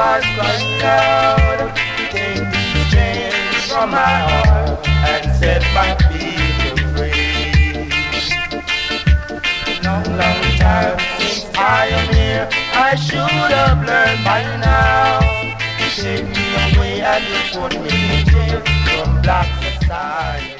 heart crying out. Take these chains from my heart and set my people free. Long, long time since I am here, I should have learned by now. You take me away and you put me in jail from black society.